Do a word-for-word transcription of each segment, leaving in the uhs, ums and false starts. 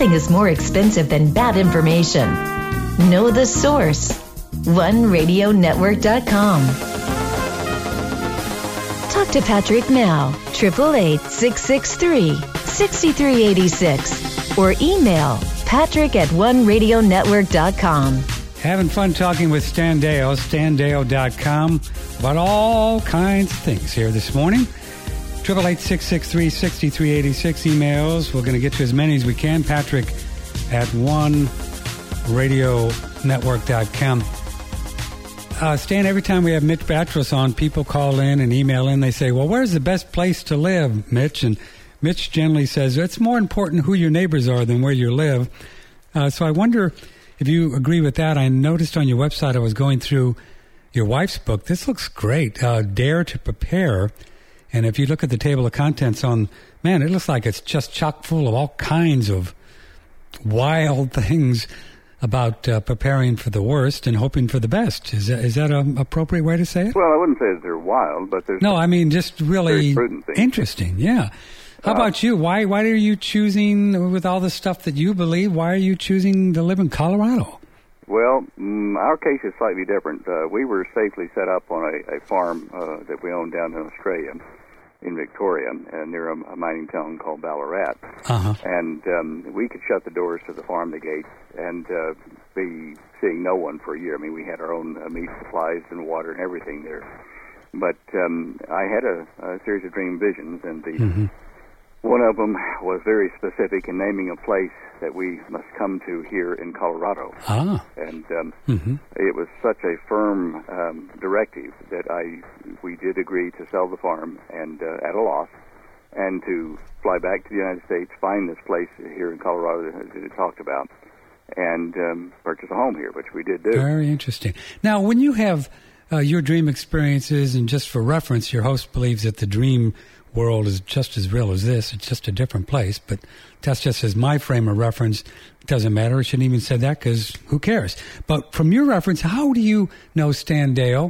nothing is more expensive than bad information. Know the source. one radio network dot com. Talk to Patrick now. eight eight eight, six six three, six three eight six or email patrick at one radio network dot com. Having fun talking with Stan Deyo, stan deyo dot com, about all kinds of things here this morning. eight eight eight, six six three, six three eight six emails. We're going to get to as many as we can. Patrick at one radio network dot com. Uh, Stan, every time we have Mitch Batros on, people call in and email in. They say, well, where's the best place to live, Mitch? And Mitch generally says, it's more important who your neighbors are than where you live. Uh, so I wonder if you agree with that. I noticed on your website, I was going through your wife's book. This looks great, uh, Dare to Prepare. And if you look at the table of contents on, man, it looks like it's just chock full of all kinds of wild things about uh, preparing for the worst and hoping for the best. Is that, is that an appropriate way to say it? Well, I wouldn't say that they're wild, but there's... No, I mean, just really interesting, yeah. How uh, about you? Why Why are you choosing, with all the stuff that you believe, why are you choosing to live in Colorado? Well, mm, our case is slightly different. Uh, we were safely set up on a, a farm uh, that we own down in Australia, in Victoria, uh, near a, a mining town called Ballarat. Uh-huh. And um, we could shut the doors to the farm, the gates, and uh, be seeing no one for a year. I mean, we had our own uh, meat supplies and water and everything there. But um, I had a, a series of dream visions, and the mm-hmm. one of them was very specific in naming a place that we must come to here in Colorado. Ah. And um, mm-hmm. it was such a firm um, directive that I we did agree to sell the farm and uh, at a loss, and to fly back to the United States, find this place here in Colorado that it talked about, and um, purchase a home here, which we did do. Very interesting. Now, when you have uh, your dream experiences, and just for reference, your host believes that the dream world is just as real as this. It's just a different place, but that's just as my frame of reference. It doesn't matter. I shouldn't even say that because who cares? But from your reference, how do you know, Stan Deyo,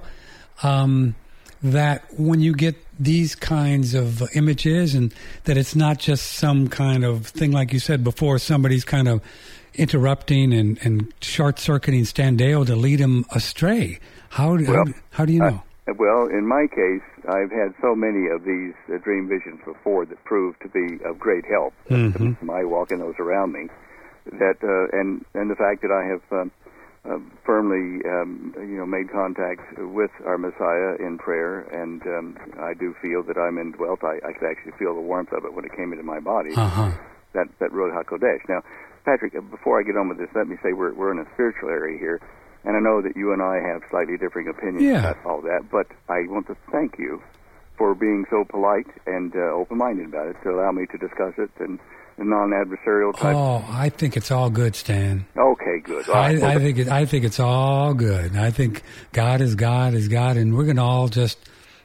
um, that when you get these kinds of images, and that it's not just some kind of thing, like you said before, somebody's kind of interrupting and, and short-circuiting Stan Deyo to lead him astray? How, well, how, how do you know? Uh, well, in my case, I've had so many of these uh, dream visions before that proved to be of great help mm-hmm. to my walk and those around me. That uh, and and the fact that I have um, uh, firmly um, you know made contact with our Messiah in prayer, and um, I do feel that I'm indwelt. I, I could actually feel the warmth of it when it came into my body. Uh-huh. That that Ruach HaKodesh. Now, Patrick, before I get on with this, let me say we're we're in a spiritual area here. And I know that you and I have slightly differing opinions yeah. about all that, but I want to thank you for being so polite and uh, open-minded about it to allow me to discuss it in a non-adversarial type. Oh, I think it's all good, Stan. Okay, good. I, I think it, I think it's all good. I think God is God is God, and we're going to all just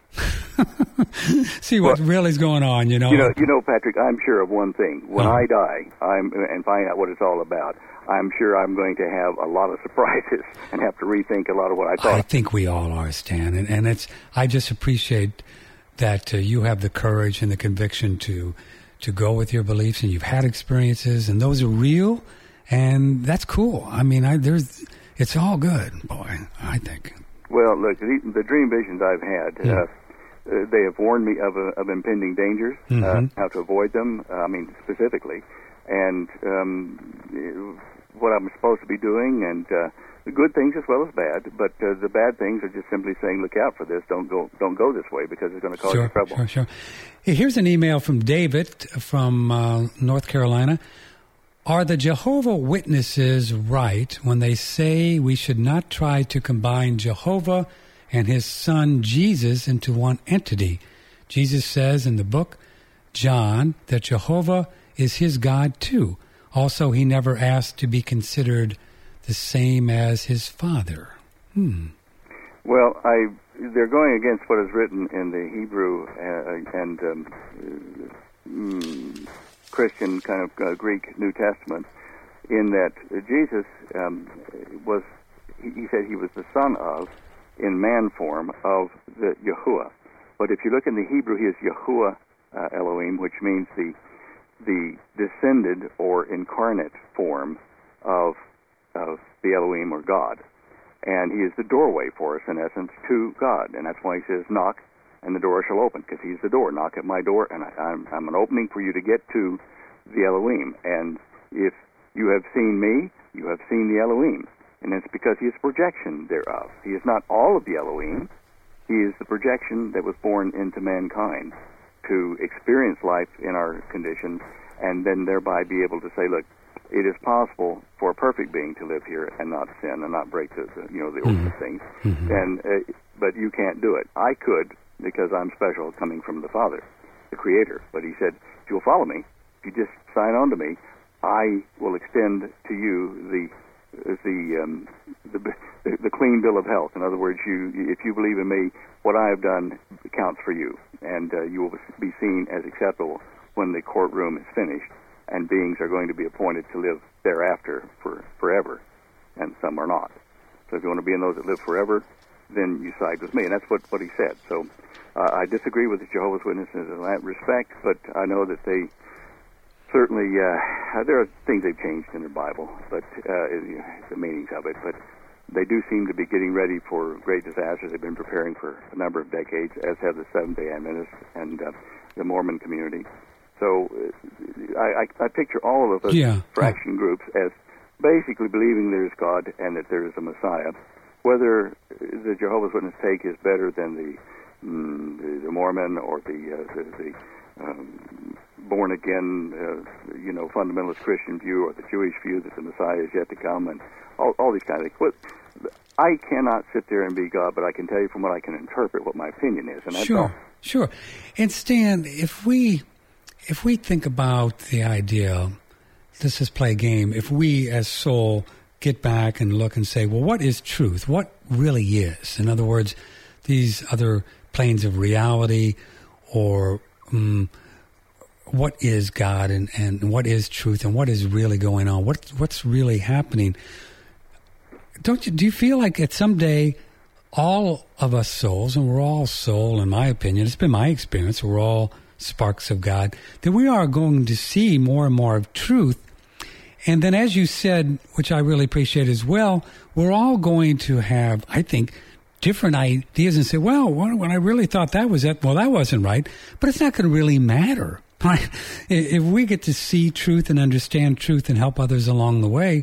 see what well, really is going on. You know, you know, you know, Patrick. I'm sure of one thing: when oh. I die, I'm and find out what it's all about. I'm sure I'm going to have a lot of surprises and have to rethink a lot of what I thought. I think we all are, Stan, and, and it's. I just appreciate that uh, you have the courage and the conviction to to go with your beliefs, and you've had experiences, and those are real, and that's cool. I mean, I, there's, it's all good, boy. I think. Well, look, the, the dream visions I've had. Yeah. Uh, Uh, they have warned me of, uh, of impending dangers, mm-hmm. uh, how to avoid them, uh, I mean, specifically, and um, what I'm supposed to be doing, and uh, the good things as well as bad, but uh, the bad things are just simply saying, look out for this, don't go don't go this way, because it's going to cause sure, you trouble. Sure, sure. Hey, here's an email from David from uh, North Carolina. Are the Jehovah Witnesses right when they say we should not try to combine Jehovah and his son Jesus into one entity? Jesus says in the book, John, that Jehovah is his God too. Also, he never asked to be considered the same as his father. Hmm. Well, I they're going against what is written in the Hebrew uh, and um, mm, Christian kind of uh, Greek New Testament, in that uh, Jesus um, was, he, he said he was the son of, in man form, of the Yahuwah. But if you look in the Hebrew, he is Yahuwah uh, Elohim, which means the the descended or incarnate form of of the Elohim or God. And he is the doorway for us, in essence, to God. And that's why he says, knock, and the door shall open, because he's the door. Knock at my door, and I, I'm, I'm an opening for you to get to the Elohim. And if you have seen me, you have seen the Elohim. And it's because he is a projection thereof. He is not all of the Elohim. He is the projection that was born into mankind to experience life in our conditions, and then thereby be able to say, look, it is possible for a perfect being to live here and not sin and not break the, the you know the order of things. Mm-hmm. And uh, but you can't do it. I could, because I'm special, coming from the Father, the Creator. But he said, if you'll follow me, if you just sign on to me, I will extend to you the the um, the, the, the clean bill of health. In other words, you if you believe in me, what I have done counts for you, and uh, you will be seen as acceptable when the courtroom is finished. And beings are going to be appointed to live thereafter for forever, and some are not. So if you want to be in those that live forever, then you side with me, and that's what, what he said. So uh, I disagree with the Jehovah's Witnesses in that respect, but I know that they certainly, uh, there are things they've changed in their Bible, but uh, the meanings of it, but they do seem to be getting ready for great disasters. They've been preparing for a number of decades, as have the Seventh-day Adventists and uh, the Mormon community. So uh, I, I, I picture all of those yeah. fraction groups as basically believing there's God and that there is a Messiah. Whether the Jehovah's Witness take is better than the mm, the, the Mormon or the uh, the, the um, born again, uh, you know, fundamentalist Christian view, or the Jewish view that the Messiah is yet to come, and all, all these kind of things. I cannot sit there and be God, but I can tell you from what I can interpret what my opinion is, and that's sure, all. Sure. And Stan, if we if we think about the idea, let's just play a game. If we as soul get back and look and say, well, what is truth? What really is? In other words, these other planes of reality, or um, what is God, and, and what is truth, and what is really going on? What what's really happening? Don't you do you feel like at some day all of us souls, and we're all soul, in my opinion, it's been my experience, we're all sparks of God, that we are going to see more and more of truth. And then, as you said, which I really appreciate as well, we're all going to have, I think, different ideas and say, well, when I really thought that was it, well, that wasn't right. But it's not going to really matter. Right? If we get to see truth and understand truth and help others along the way,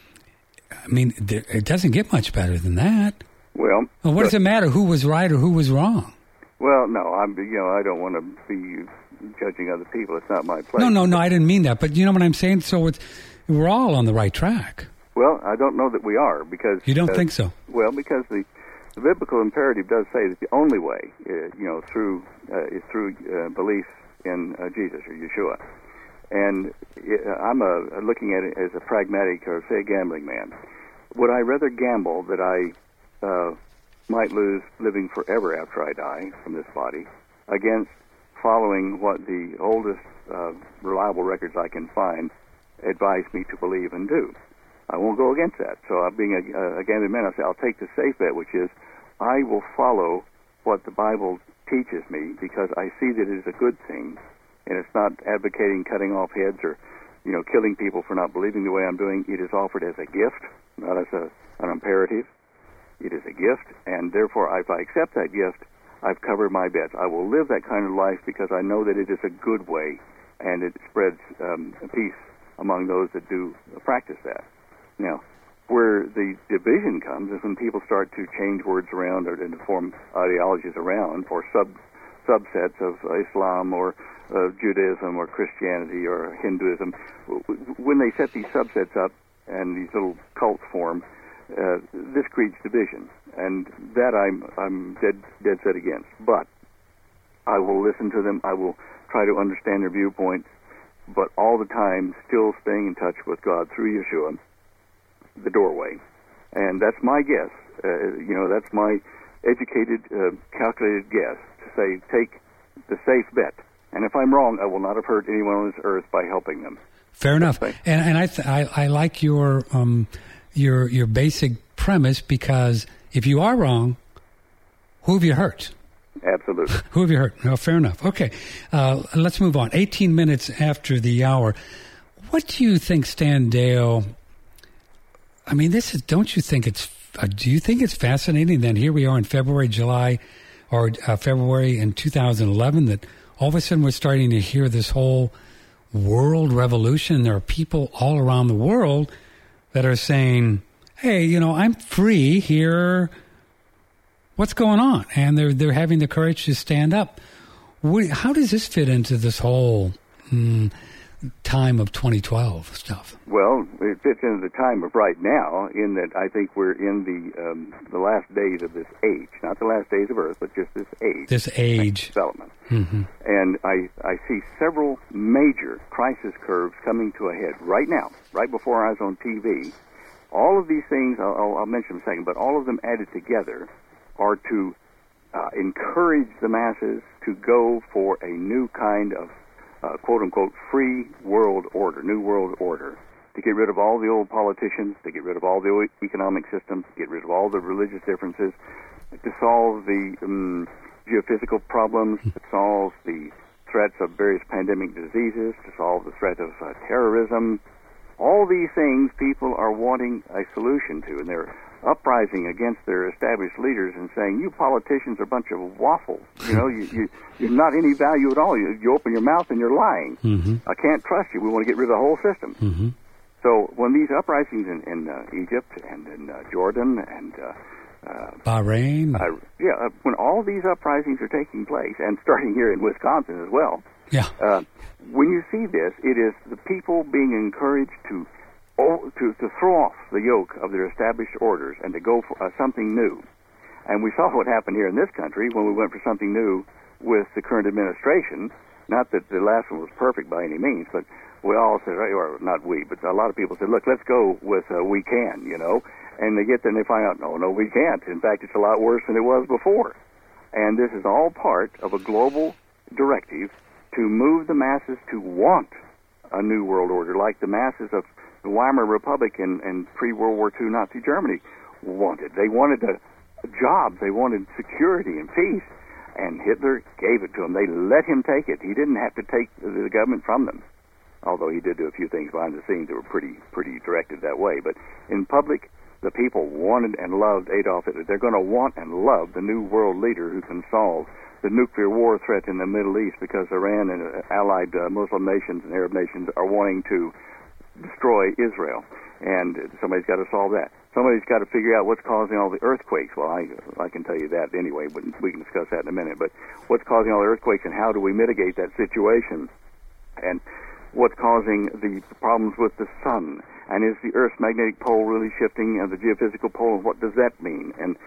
I mean, it doesn't get much better than that. Well, well what does it matter who was right or who was wrong? Well, no, I'm. You know, I don't want to be judging other people. It's not my place. No, no, no. I didn't mean that. But you know what I'm saying. So it's we're all on the right track. Well, I don't know that we are, because you don't uh, think so. Well, because the, the biblical imperative does say that the only way, uh, you know, through uh, is through uh, belief in uh, Jesus or Yeshua. And uh, I'm a, looking at it as a pragmatic, or say, a gambling man. Would I rather gamble that I uh, might lose living forever after I die from this body, against following what the oldest uh, reliable records I can find advise me to believe and do? I won't go against that. So uh, being a, a gambling man, I say I'll take the safe bet, which is I will follow what the Bible teaches me, because I see that it is a good thing, and it's not advocating cutting off heads or, you know, killing people for not believing the way I'm doing. It is offered as a gift, not as a, an imperative. It is a gift, and therefore, if I accept that gift, I've covered my bets. I will live that kind of life because I know that it is a good way, and it spreads um, peace among those that do practice that. Now, where the division comes is when people start to change words around, or to form ideologies around, or sub subsets of Islam or uh, Judaism or Christianity or Hinduism. When they set these subsets up and these little cults form, uh, this creates division, and that I'm I'm dead dead set against. But I will listen to them. I will try to understand their viewpoints, but all the time still staying in touch with God through Yeshua, the doorway. And that's my guess. Uh, you know, that's my educated, uh, calculated guess, to say, take the safe bet. And if I'm wrong, I will not have hurt anyone on this earth by helping them. Fair enough. And, and I, th- I I like your um your your basic premise, because if you are wrong, who have you hurt? Absolutely. Absolutely. Who have you heard? No, fair enough. Okay, uh, let's move on. eighteen minutes after the hour. What do you think, Stan Deyo? I mean, this is. Don't you think it's? Uh, do you think it's fascinating that here we are in February, July, or uh, February in two thousand eleven that all of a sudden we're starting to hear this whole world revolution. There are people all around the world that are saying, "Hey, you know, I'm free here. What's going on?" And they're they're having the courage to stand up. What, how does this fit into this whole mm, time of twenty twelve stuff? Well, it fits into the time of right now in that I think we're in the um, the last days of this age, not the last days of Earth, but just this age. This age. Development. Mm-hmm. And I, I see several major crisis curves coming to a head right now, right before our eyes on T V. All of these things, I'll, I'll mention in a second, but all of them added together are to uh, encourage the masses to go for a new kind of uh, quote-unquote free world order, new world order, to get rid of all the old politicians, to get rid of all the old economic systems, to get rid of all the religious differences, to solve the um, geophysical problems, to solve the threats of various pandemic diseases, to solve the threat of uh, terrorism. All these things people are wanting a solution to, and they're uprising against their established leaders and saying, "You politicians are a bunch of waffles. You know, you, you, you're not any value at all. You, you open your mouth and you're lying. Mm-hmm. I can't trust you. We want to get rid of the whole system." Mm-hmm. So when these uprisings in, in uh, Egypt and in uh, Jordan and uh, uh, Bahrain, uh, yeah, uh, when all these uprisings are taking place, and starting here in Wisconsin as well, yeah, uh, when you see this, it is the people being encouraged to oh, to to throw off the yoke of their established orders and to go for uh, something new. And we saw what happened here in this country when we went for something new with the current administration. Not that the last one was perfect by any means, but we all said, or not we, but a lot of people said, "Look, let's go with uh, we can," you know. And they get there and they find out, no, no, we can't. In fact, it's a lot worse than it was before. And this is all part of a global directive to move the masses to want a new world order, like the masses of the Weimar Republic and, and pre-World War Two Nazi Germany wanted. They wanted a, a jobs. They wanted security and peace. And Hitler gave it to them. They let him take it. He didn't have to take the, the government from them, although he did do a few things behind the scenes that were pretty pretty directed that way. But in public, the people wanted and loved Adolf Hitler. They're going to want and love the new world leader who can solve the nuclear war threat in the Middle East, because Iran and uh, allied uh, Muslim nations and Arab nations are wanting to destroy Israel. And somebody's got to solve that. Somebody's got to figure out what's causing all the earthquakes. Well, I I can tell you that anyway, but we can discuss that in a minute. But what's causing all the earthquakes, and how do we mitigate that situation? And what's causing the problems with the sun? And is the Earth's magnetic pole really shifting, and the geophysical pole, and what does that mean? And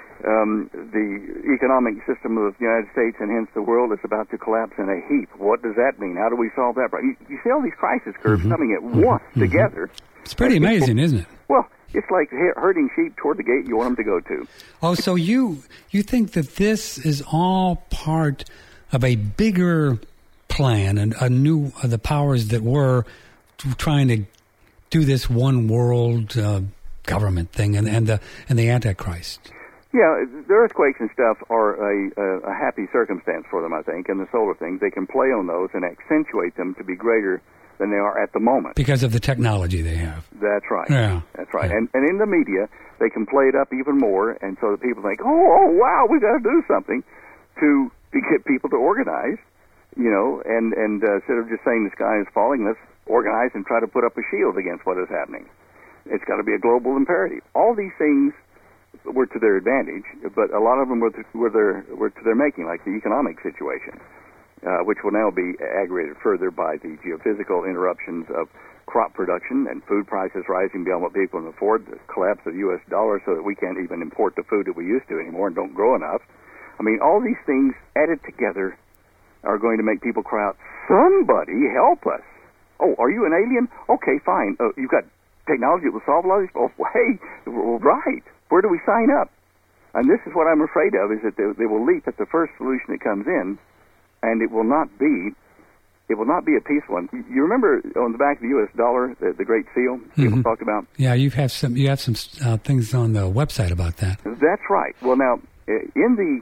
um, the economic system of the United States, and hence the world, is about to collapse in a heap. What does that mean? How do we solve that problem? You, you see all these crisis curves mm-hmm. coming at once mm-hmm. together. It's pretty amazing, isn't it? Well, it's like herding sheep toward the gate you want them to go to. Oh, so you you think that this is all part of a bigger plan, and a new uh, the powers that were trying to do this one world uh, government thing, and, and the and the Antichrist? Yeah, the earthquakes and stuff are a, a, a happy circumstance for them, I think, and the solar things. They can play on those and accentuate them to be greater than they are at the moment. Because of the technology they have. That's right. Yeah. That's right. Yeah. And and in the media, they can play it up even more, and so that people think, oh, oh wow, we've got to do something to, to get people to organize, you know, and, and uh, instead of just saying the sky is falling, let's organize and try to put up a shield against what is happening. It's got to be a global imperative. All these things were to their advantage, but a lot of them were to, were, their, were to their making, like the economic situation. Uh, which will now be aggravated further by the geophysical interruptions of crop production and food prices rising beyond what people can afford, the collapse of the U S dollar so that we can't even import the food that we used to anymore and don't grow enough. I mean, all these things added together are going to make people cry out, somebody help us. Oh, are you an alien? Okay, fine. Uh, you've got technology that will solve a lot of these. Oh, hey, right. Where do we sign up? And this is what I'm afraid of, is that they, they will leap at the first solution that comes in, and it will not be, it will not be a peaceful one. You remember on the back of the U S dollar, the, the Great Seal, people mm-hmm. talked about? Yeah, you have some, you have some uh, things on the website about that. That's right. Well, now, in the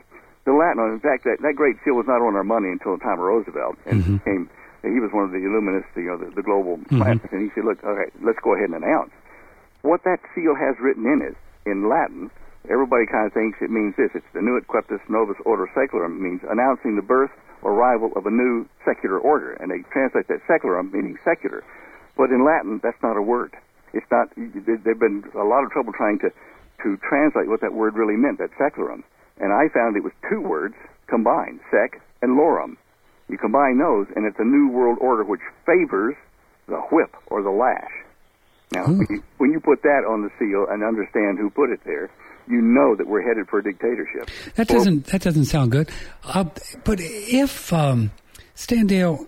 The Latin, in fact, that, that Great Seal was not on our money until the time of Roosevelt, and Mm-hmm. came. He was one of the illuminists, you know, the, the global Mm-hmm. planners, and he said, "Look, okay, let's go ahead and announce what that seal has written in it in Latin." Everybody kind of thinks it means this. It's the Nuit Queptis Novus Order Secularum, means announcing the birth or arrival of a new secular order, and they translate that secularum meaning secular. But in Latin, that's not a word. It's not. There've been a lot of trouble trying to to translate what that word really meant, that secularum. And I found it was two words combined, sec and lorum. You combine those, and it's a new world order which favors the whip or the lash. Now, when you, when you put that on the seal and understand who put it there, you know that we're headed for a dictatorship. That doesn't that doesn't sound good. Uh, but if um, Standale,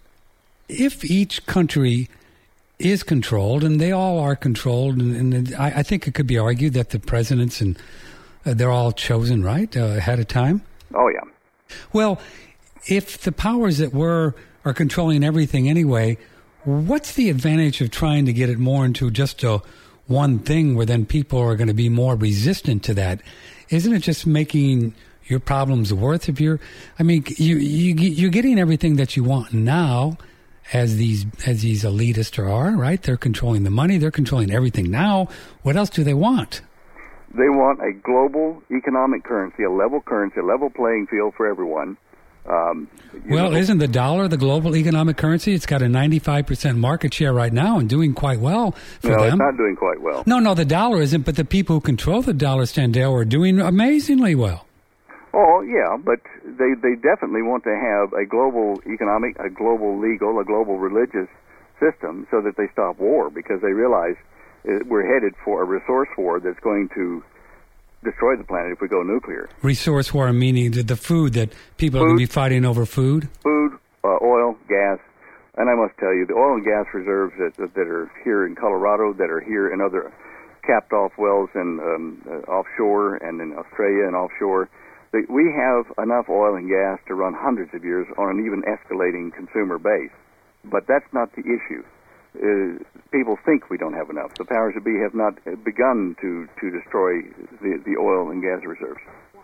if each country is controlled, and they all are controlled, and, and I, I think it could be argued that the presidents and uh, they're all chosen right uh, ahead of time. Oh yeah. Well, if the powers that were are controlling everything anyway, what's the advantage of trying to get it more into just a one thing where then people are going to be more resistant to that? Isn't it just making your problems worse? If you're, I mean, you, you, you're getting everything that you want now as these, as these elitists are, right? They're controlling the money. They're controlling everything now. What else do they want? They want a global economic currency, a level currency, a level playing field for everyone. Um, well, know, isn't the dollar the global economic currency? It's got a ninety-five percent market share right now and doing quite well for no, them. it's not doing quite well. No, no, the dollar isn't, but the people who control the dollar, Standale, are doing amazingly well. Oh, yeah, but they, they definitely want to have a global economic, a global legal, a global religious system so that they stop war, because they realize uh, we're headed for a resource war that's going to destroy the planet if we go nuclear. Resource war, meaning the, the food that people food, are going to be fighting over food? Food, uh, oil, gas. And I must tell you, the oil and gas reserves that, that are here in Colorado, that are here in other capped-off wells and um, uh, offshore and in Australia and offshore, they, we have enough oil and gas to run hundreds of years on an even escalating consumer base. But that's not the issue. Uh, people think we don't have enough. The powers that be have not begun to, to destroy the, the oil and gas reserves.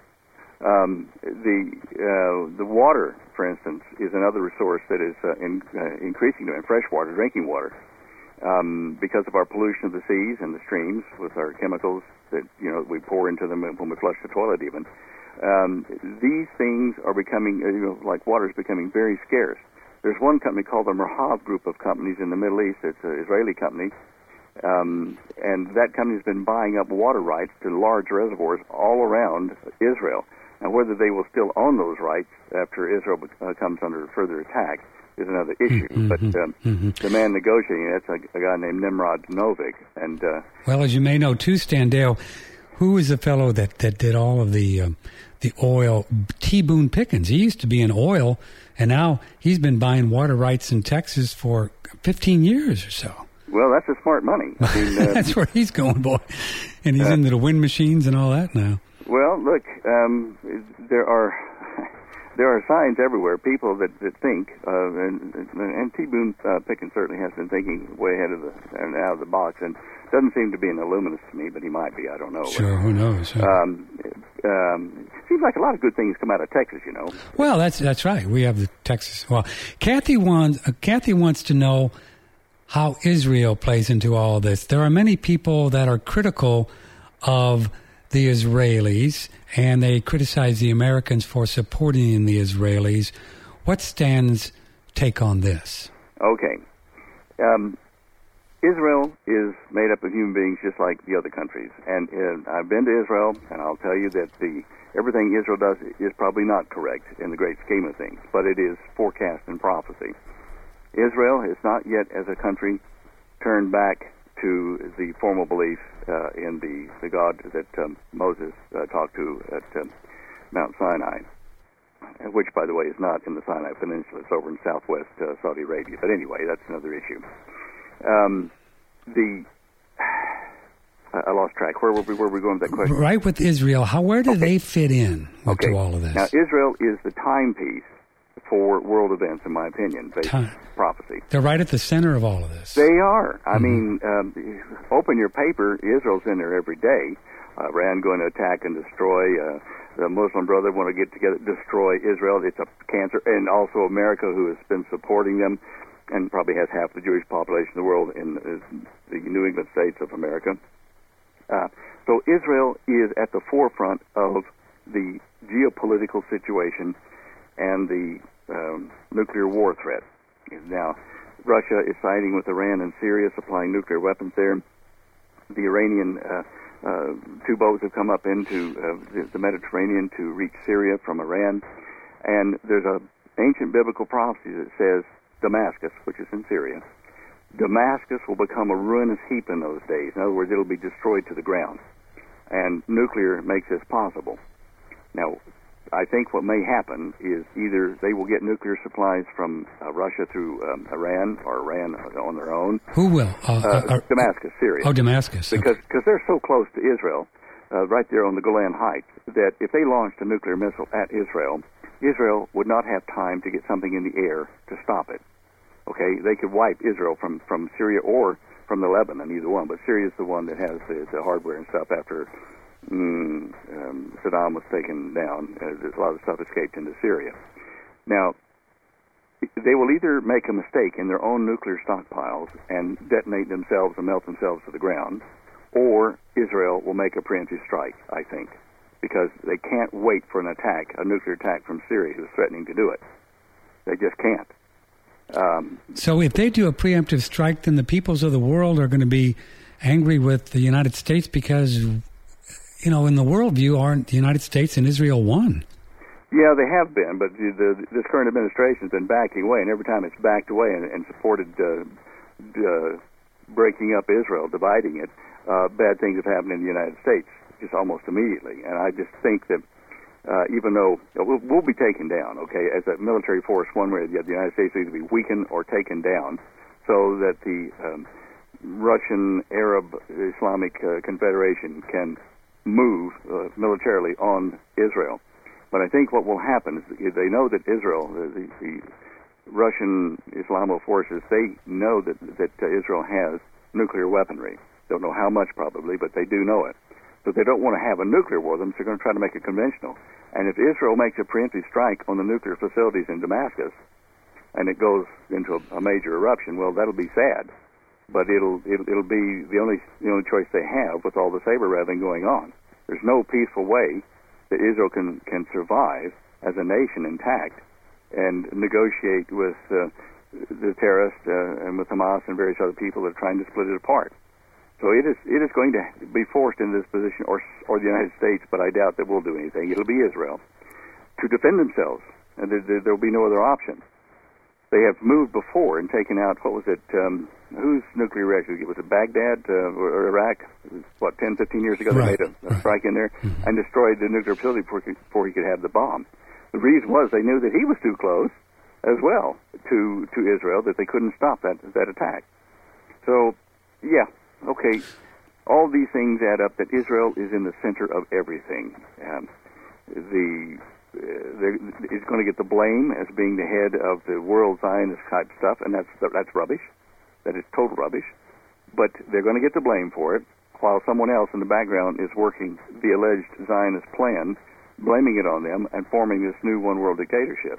Um, the uh, the water, for instance, is another resource that is uh, in, uh, increasing in fresh water, drinking water, um, because of our pollution of the seas and the streams with our chemicals that you know we pour into them when we flush the toilet. Even um, these things are becoming, you know, like water is becoming very scarce. There's one company called the Merhav Group of companies in the Middle East. It's an Israeli company, um, and that company has been buying up water rights to large reservoirs all around Israel. Now, whether they will still own those rights after Israel uh, comes under further attack is another issue. Mm-hmm, but um, mm-hmm. the man negotiating that's a, a guy named Nimrod Novik. And uh, well, as you may know, too, Standale, who is the fellow that, that did all of the um, the oil? T. Boone Pickens. He used to be in oil. And now he's been buying water rights in Texas for fifteen years or so. Well, that's a smart money. I mean, uh, that's where he's going, boy. And he's uh, into the wind machines and all that now. Well, look, um, there are there are signs everywhere. People that, that think, uh, and, and T. Boone uh, Pickens certainly has been thinking way ahead of the and out of the box, and doesn't seem to be an illuminist to me, but he might be. I don't know. Sure, who knows? Huh? Um, um, seems like a lot of good things come out of Texas, you know. Well, that's that's right. We have the Texas. Well, Kathy wants uh, Kathy wants to know how Israel plays into all of this. There are many people that are critical of the Israelis, and they criticize the Americans for supporting the Israelis. What Stan's take on this? Okay. Um, Israel is made up of human beings just like the other countries. And uh, I've been to Israel, and I'll tell you that the everything Israel does is probably not correct in the great scheme of things, but it is forecast and prophecy. Israel is not yet, as a country, turned back to the formal belief uh, in the, the God that um, Moses uh, talked to at um, Mount Sinai, which, by the way, is not in the Sinai Peninsula. It's over in southwest uh, Saudi Arabia. But anyway, that's another issue. Um, the I lost track. Where were we, where were we going with that question? Right with Israel. How where do okay. they fit in okay. to all of this? Now, Israel is the timepiece for world events, in my opinion, based on prophecy. They're right at the center of all of this. They are. I mm-hmm. mean, um, open your paper, Israel's in there every day. Uh, Iran going to attack and destroy. Uh, the Muslim Brotherhood want to get together, destroy Israel. It's a cancer. And also America, who has been supporting them and probably has half the Jewish population in the world in the New England states of America. Uh, so Israel is at the forefront of the geopolitical situation and the um, nuclear war threat. Now, Russia is siding with Iran and Syria, supplying nuclear weapons there. The Iranian uh, uh, two boats have come up into uh, the, the Mediterranean to reach Syria from Iran. And there's an ancient biblical prophecy that says Damascus, which is in Syria, Damascus will become a ruinous heap in those days. In other words, it'll be destroyed to the ground. And nuclear makes this possible. Now, I think what may happen is either they will get nuclear supplies from uh, Russia through um, Iran or Iran on their own. Who will? Uh, uh, uh, Damascus, Syria. Oh, Damascus. Because okay. cause they're so close to Israel, uh, right there on the Golan Heights, that if they launched a nuclear missile at Israel, Israel would not have time to get something in the air to stop it. Okay, they could wipe Israel from, from Syria or from the Lebanon, either one. But Syria is the one that has the, the hardware and stuff after mm, um, Saddam was taken down. Uh, a lot of stuff escaped into Syria. Now, they will either make a mistake in their own nuclear stockpiles and detonate themselves and melt themselves to the ground, or Israel will make a preemptive strike, I think, because they can't wait for an attack, a nuclear attack from Syria who's threatening to do it. They just can't. Um, so if they do a preemptive strike, then the peoples of the world are going to be angry with the United States because, you know, in the worldview, aren't the United States and Israel one? Yeah, they have been, but the, the, this current administration has been backing away, and every time it's backed away and, and supported uh, uh, breaking up Israel, dividing it, uh, bad things have happened in the United States just almost immediately. And I just think that Uh, even though we'll, we'll be taken down, okay, as a military force, one way or the other, the United States will either be weakened or taken down, so that the um, Russian Arab Islamic uh, Confederation can move uh, militarily on Israel. But I think what will happen is they know that Israel, the, the, the Russian Islamo forces, they know that that uh, Israel has nuclear weaponry. Don't know how much probably, but they do know it. So they don't want to have a nuclear war with them, so they're going to try to make it conventional. And if Israel makes a preemptive strike on the nuclear facilities in Damascus, and it goes into a, a major eruption, well, that'll be sad. But it'll, it'll it'll be the only the only choice they have with all the saber rattling going on. There's no peaceful way that Israel can can survive as a nation intact and negotiate with uh, the terrorists uh, and with Hamas and various other people that are trying to split it apart. So it is it is going to be forced into this position, or or the United States, but I doubt that we'll do anything. It'll be Israel to defend themselves, and there, there, there will be no other option. They have moved before and taken out, what was it, um, whose nuclear reactor? Was it Baghdad uh, or Iraq? It was, what, ten, fifteen years ago right. they made a, a right. strike in there mm-hmm. and destroyed the nuclear facility before, before he could have the bomb. The reason was they knew that he was too close as well to, to Israel, that they couldn't stop that, that attack. So, yeah. Okay, all these things add up that Israel is in the center of everything. Um, the uh, is going to get the blame as being the head of the world Zionist type stuff, and that's that's rubbish. That is total rubbish. But they're going to get the blame for it, while someone else in the background is working the alleged Zionist plan, blaming it on them, and forming this new one world dictatorship.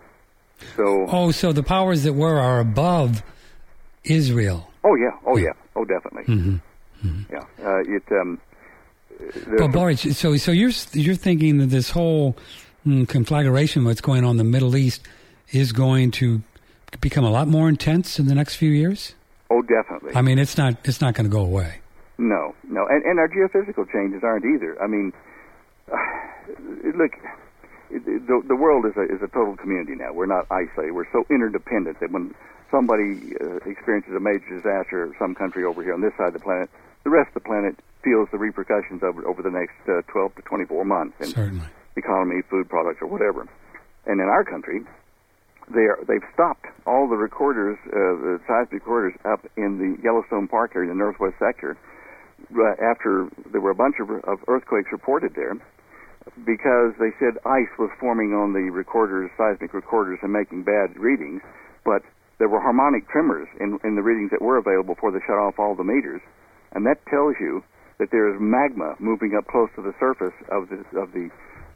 So, oh, so the powers that were are above Israel. Oh yeah, oh yeah, oh definitely. Mm-hmm. Mm-hmm. Yeah, uh, it. Um, well, Boris, so so you're you're thinking that this whole mm, conflagration, what's going on in the Middle East, is going to become a lot more intense in the next few years? Oh, definitely. I mean, it's not it's not going to go away. No, no, and and our geophysical changes aren't either. I mean, uh, look. It, it, the, the world is a is a total community now. We're not isolated. We're so interdependent that when somebody uh, experiences a major disaster in some country over here on this side of the planet, the rest of the planet feels the repercussions of it over the next uh, twelve to twenty-four months in Certainly. economy, food products, or whatever. And in our country, they are, they've stopped all the recorders, uh, the seismic recorders up in the Yellowstone Park area, in the northwest sector, uh, after there were a bunch of, of earthquakes reported there, because they said ice was forming on the recorders, seismic recorders, and making bad readings, but there were harmonic tremors in, in the readings that were available before they shut off all the meters, and that tells you that there is magma moving up close to the surface of the of the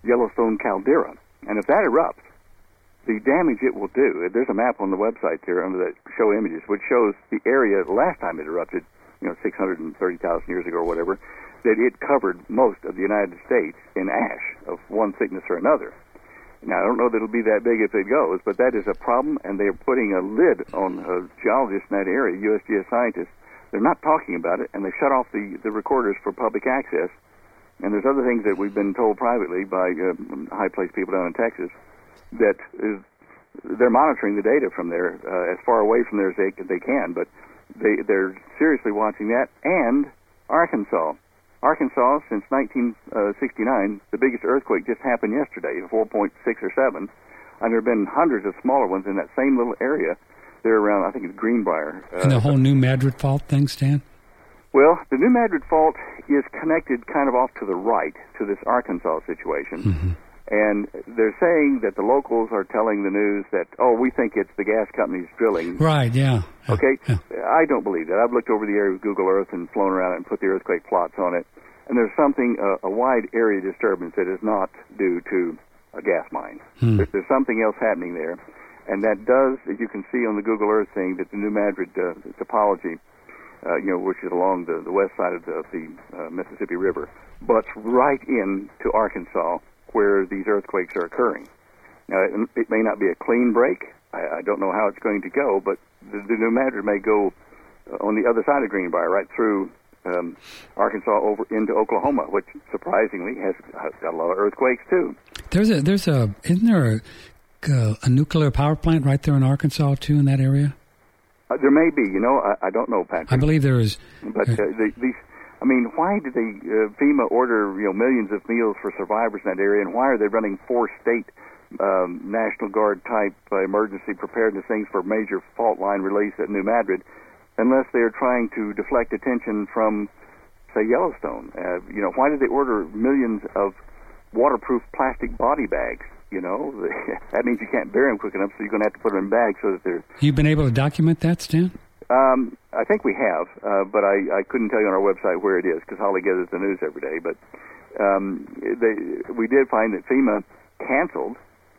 Yellowstone caldera. And if that erupts, the damage it will do, there's a map on the website there under that show images, which shows the area the last time it erupted, you know, six hundred thirty thousand years ago or whatever, that it covered most of the United States in ash of one thickness or another. Now, I don't know that it'll be that big if it goes, but that is a problem, and they're putting a lid on uh, geologists in that area, U S G S scientists. They're not talking about it, and they shut off the, the recorders for public access. And there's other things that we've been told privately by uh, high-placed people down in Texas that is, they're monitoring the data from there uh, as far away from there as they, they can, but they, they're seriously watching that. And Arkansas. Arkansas, since nineteen sixty-nine, the biggest earthquake just happened yesterday, four point six or seven, and there have been hundreds of smaller ones in that same little area. They're around, I think it's Greenbrier. Uh, and the whole New Madrid Fault thing, Stan? Well, the New Madrid Fault is connected kind of off to the right to this Arkansas situation. Mm-hmm. And they're saying that the locals are telling the news that, oh, we think it's the gas companies drilling. Right, yeah. Okay? Yeah. I don't believe that. I've looked over the area with Google Earth and flown around it and put the earthquake plots on it. And there's something, uh, a wide area disturbance that is not due to a gas mine. Hmm. There, there's something else happening there. And that does, as you can see on the Google Earth thing, that the New Madrid uh, topology, uh, you know, which is along the, the west side of the, of the uh, Mississippi River, butts right into Arkansas, where these earthquakes are occurring. Now, it, it may not be a clean break. I, I don't know how it's going to go, but the, the New Madrid may go uh, on the other side of Greenbrier, right through um, Arkansas over into Oklahoma, which surprisingly has, has got a lot of earthquakes too. There's a there's a isn't there a, uh, a nuclear power plant right there in Arkansas too in that area? Uh, there may be. You know, I, I don't know, Patrick. I believe there is. But uh, the, these. I mean, why did they, uh, FEMA order, you know, millions of meals for survivors in that area, and why are they running four state um, National Guard-type uh, emergency preparedness things for major fault line release at New Madrid, unless they're trying to deflect attention from, say, Yellowstone? Uh, you know, why did they order millions of waterproof plastic body bags? You know, that means you can't bury them quick enough, so you're going to have to put them in bags so that they're... You've been able to document that, Stan? Um, I think we have, uh, but I, I couldn't tell you on our website where it is because Holly gathers the news every day. But um, they, we did find that FEMA canceled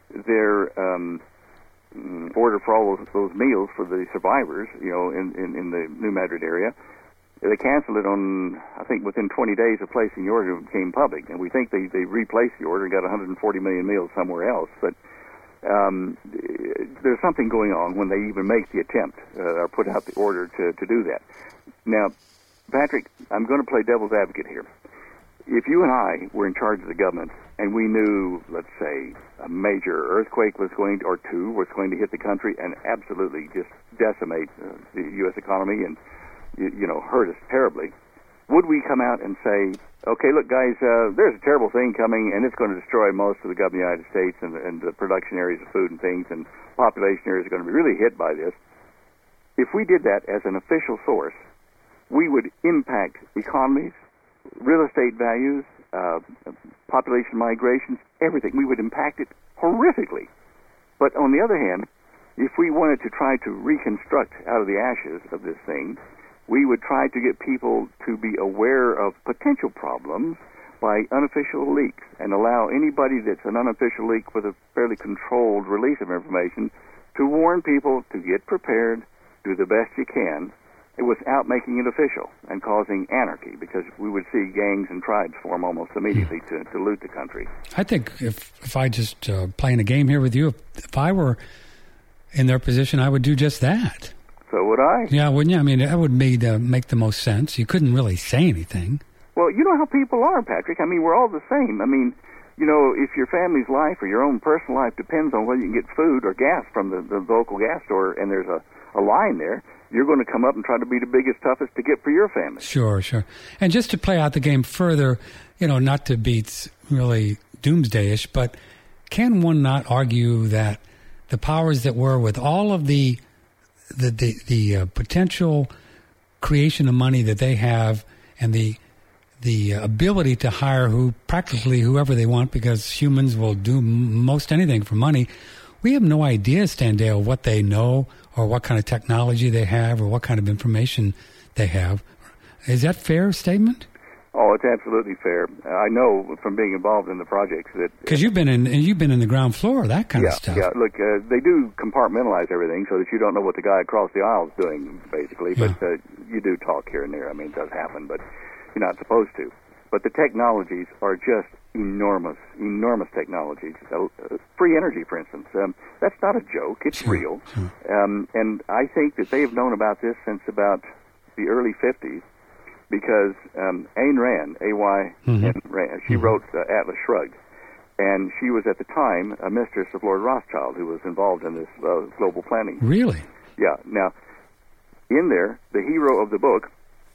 their um, order for all those, those meals for the survivors, you know, in, in, in the New Madrid area. They canceled it on, I think, within twenty days of placing the order, it became public. And we think they, they replaced the order and got one hundred forty million meals somewhere else. But Um, there's something going on when they even make the attempt uh, or put out the order to, to do that. Now, Patrick, I'm going to play devil's advocate here. If you and I were in charge of the government and we knew, let's say, a major earthquake was going to, or two was going to hit the country and absolutely just decimate uh, the U S economy and, you, you know, hurt us terribly, would we come out and say, okay, look, guys, uh, there's a terrible thing coming, and it's going to destroy most of the government of the United States and, and the production areas of food and things, and population areas are going to be really hit by this. If we did that as an official source, we would impact economies, real estate values, uh, population migrations, everything. We would impact it horrifically. But on the other hand, if we wanted to try to reconstruct out of the ashes of this thing, we would try to get people to be aware of potential problems by unofficial leaks and allow anybody that's an unofficial leak with a fairly controlled release of information to warn people to get prepared, do the best you can, without making it official and causing anarchy, because we would see gangs and tribes form almost immediately to, to loot the country. I think if, if I just uh, playing a game here with you, if, if I were in their position, I would do just that. So would I. Yeah, wouldn't you? I mean, that would make, uh, make the most sense. You couldn't really say anything. Well, you know how people are, Patrick. I mean, we're all the same. I mean, you know, if your family's life or your own personal life depends on whether you can get food or gas from the, the local gas store and there's a, a line there, you're going to come up and try to be the biggest, toughest to get for your family. Sure, sure. And just to play out the game further, you know, not to be really doomsday-ish, but can one not argue that the powers that were, with all of the the the, the uh, potential creation of money that they have and the the ability to hire who practically whoever they want, because humans will do m- most anything for money, we have no idea, Standale, what they know or what kind of technology they have or what kind of information they have. Is that a fair statement? Oh, it's absolutely fair. I know from being involved in the projects that because you've been in you've been in the ground floor, that kind yeah, of stuff. Yeah, look, uh, they do compartmentalize everything so that you don't know what the guy across the aisle is doing, basically. Yeah. But uh, you do talk here and there. I mean, it does happen, but you're not supposed to. But the technologies are just enormous, enormous technologies. Uh, uh, free energy, for instance, um, that's not a joke. It's Sure, real. sure. Um, and I think that they have known about this since about the early fifties. Because um, Ayn Rand, A Y Mm-hmm. N Rand, she Mm-hmm. wrote uh, Atlas Shrugged, and she was at the time a mistress of Lord Rothschild, who was involved in this uh, global planning. Really? Yeah. Now, in there, the hero of the book,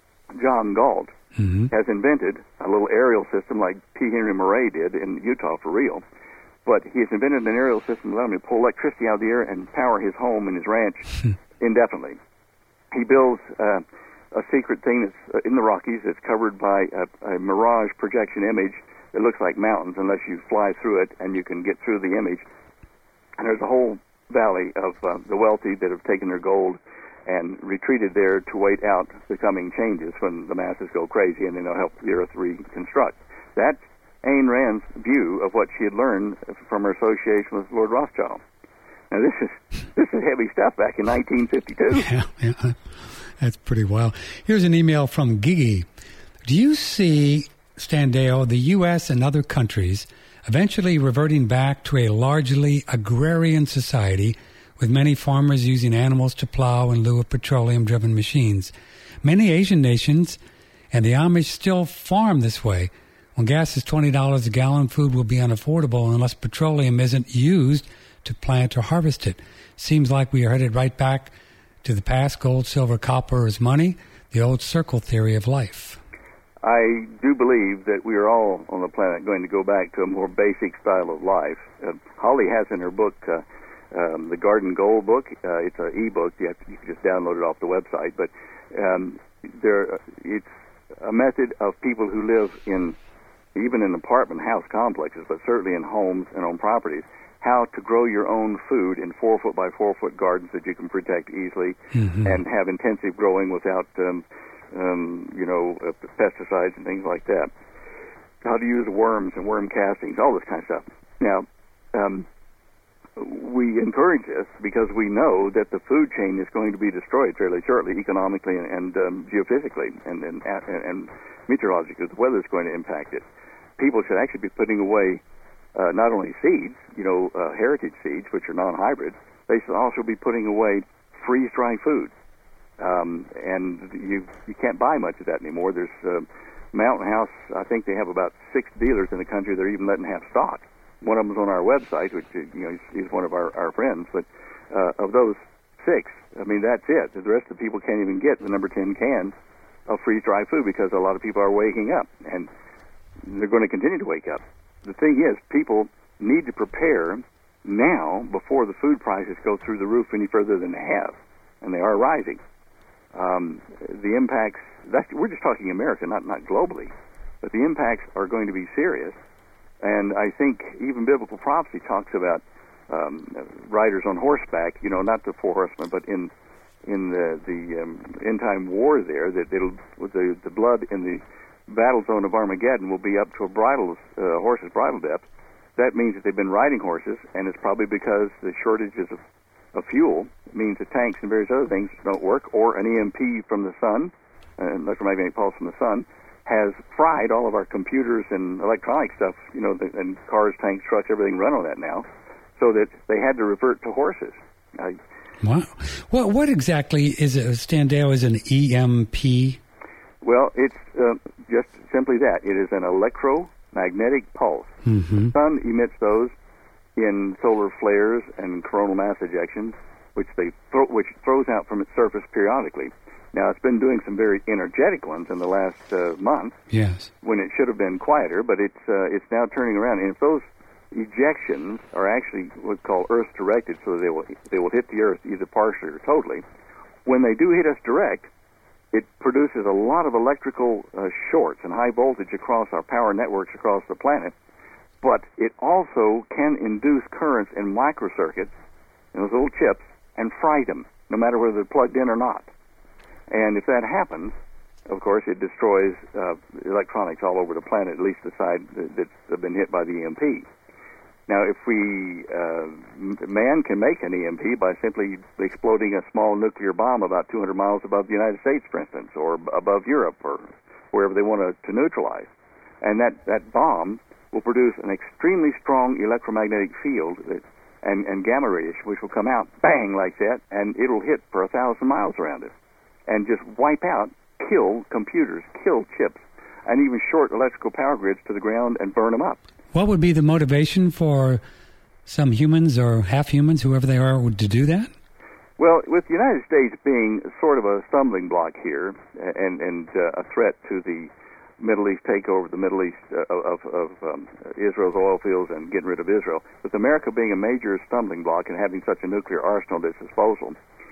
John Galt, Mm-hmm. has invented a little aerial system like T. Henry Murray did in Utah for real. But he has invented an aerial system that allowed him to pull electricity out of the air and power his home and his ranch indefinitely. He builds uh, a secret thing that's in the Rockies that's covered by a, a mirage projection image that looks like mountains unless you fly through it and you can get through the image. And there's a whole valley of uh, the wealthy that have taken their gold and retreated there to wait out the coming changes when the masses go crazy and then they'll help the earth reconstruct. That's Ayn Rand's view of what she had learned from her association with Lord Rothschild. Now this is this is heavy stuff back in nineteen fifty-two. Yeah, yeah. That's pretty wild. Here's an email from Gigi. Do you see, Standeo, the U S and other countries eventually reverting back to a largely agrarian society with many farmers using animals to plow in lieu of petroleum-driven machines? Many Asian nations and the Amish still farm this way. When gas is twenty dollars a gallon, food will be unaffordable unless petroleum isn't used to plant or harvest it. Seems like we are headed right back to the past. Gold, silver, copper is money, the old circle theory of life. I do believe that we are all on the planet going to go back to a more basic style of life. Uh, Holly has in her book, uh, um, the Garden Gold book. Uh, it's an e-book. You, have to, you can just download it off the website. But um, there, it's a method of people who live in, even in apartment house complexes, but certainly in homes and on properties, how to grow your own food in four foot by four foot gardens that you can protect easily Mm-hmm. and have intensive growing without, um, um, you know, uh, pesticides and things like that. How to use worms and worm castings, all this kind of stuff. Now, um, we encourage this because we know that the food chain is going to be destroyed fairly shortly, economically and, and um, geophysically and, and, and meteorologically. The weather is going to impact it. People should actually be putting away uh, not only seeds, you know, uh, heritage seeds, which are non-hybrid, they should also be putting away freeze-dry food. Um, and you you can't buy much of that anymore. There's uh, Mountain House, I think they have about six dealers in the country that are even letting have stock. One of them's on our website, which, you know, he's, he's one of our, our friends. But uh, of those six, I mean, that's it. The rest of the people can't even get the number ten cans of freeze-dry food because a lot of people are waking up, and they're going to continue to wake up. The thing is, people need to prepare now before the food prices go through the roof any further than they have, and they are rising. Um, the impacts, that's, we're just talking America, not, not globally, but the impacts are going to be serious. And I think even biblical prophecy talks about um, riders on horseback, you know, not the four horsemen, but in in the, the um, end-time war there, that it'll, with the, the blood in the battle zone of Armageddon will be up to a bridle, uh, horse's bridle depth. That means that they've been riding horses, and it's probably because the shortages of, of fuel means that tanks and various other things don't work, or an E M P from the sun, uh, electromagnetic pulse from the sun, has fried all of our computers and electronic stuff, you know, the, and cars, tanks, trucks, everything run on that now, so that they had to revert to horses. I, Wow. What, what exactly is it, Standeo, is an E M P? Well, it's uh, just simply that. It is an electromagnetic pulse. Mm-hmm. The sun emits those in solar flares and coronal mass ejections, which they throw, which throws out from its surface periodically. Now, it's been doing some very energetic ones in the last uh, month, Yes. when it should have been quieter, but it's uh, it's now turning around. And if those ejections are actually what's called Earth-directed, so they will they will hit the Earth either partially or totally, when they do hit us direct, it produces a lot of electrical uh, shorts and high voltage across our power networks across the planet, but it also can induce currents in microcircuits, in those little chips, and fry them, no matter whether they're plugged in or not. And if that happens, of course, it destroys uh, electronics all over the planet, at least the side that's been hit by the E M P. Now, if we, uh, man can make an E M P by simply exploding a small nuclear bomb about two hundred miles above the United States, for instance, or above Europe, or wherever they want to, to neutralize. And that, that bomb will produce an extremely strong electromagnetic field that, and, and gamma radiation, which will come out, bang, like that, and it'll hit for a thousand miles around it, and just wipe out, kill computers, kill chips, and even short electrical power grids to the ground and burn them up. What would be the motivation for some humans or half-humans, whoever they are, to do that? Well, with the United States being sort of a stumbling block here and, and uh, a threat to the Middle East takeover, the Middle East uh, of, of um, Israel's oil fields and getting rid of Israel, with America being a major stumbling block and having such a nuclear arsenal at its disposal,